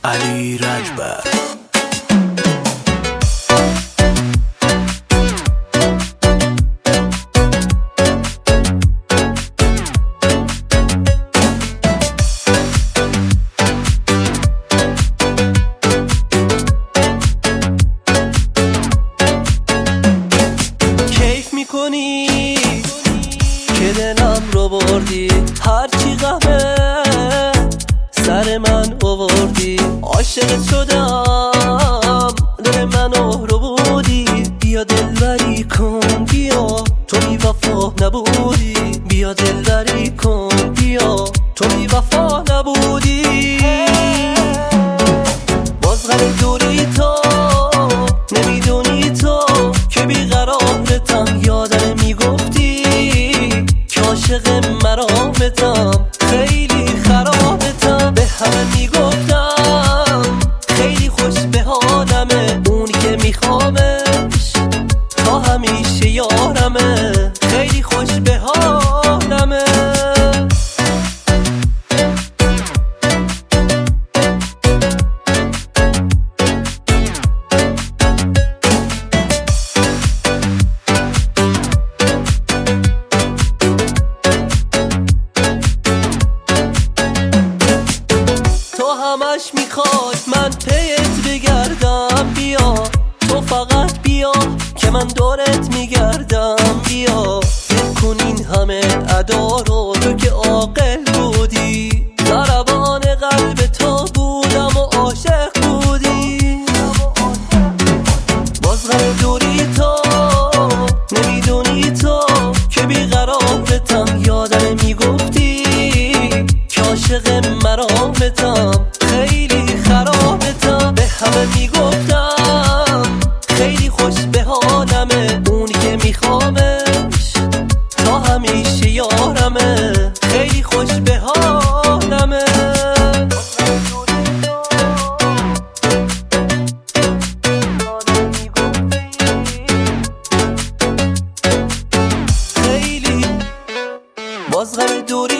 علی رجبر. کیف میکنی که دلم رو بردی، هرچی غمه سر من آوردی. عاشقت شدم دل منو رو بودی، بیا دلبری کن بیا تو بی وفا نبودی، بیا دلبری کن بیا تو بی وفا نبودی. باز غم دوری تو نمیدونی تو که بیقرارتم، یادم میگفتی که عاشق مرامتم، خیلی خرابتم. به همه میگفتم خیلی خوش به حالمه، اونی که میخوامش تا همیشه یارمه، خیلی خوش به حالمه. همش میخواد من پیت بگردم، بیا تو فقط بیا که من دورت میگردم. بیا فکر کن این همه ادا رو تو که عاقل بودی، ضربان قلب تو بودم و عاشق بودی. باز غم دوری تو نمیدونی تو که بیقرارتم، یادم میگفتی که عاشق مرامتم، خیلی خرابتم. به همه میگفتم خیلی خوش به حالمه، اونی که میخوامش تا همیشه یارمه، خیلی خوش به حالمه. خیلی باز غم دوری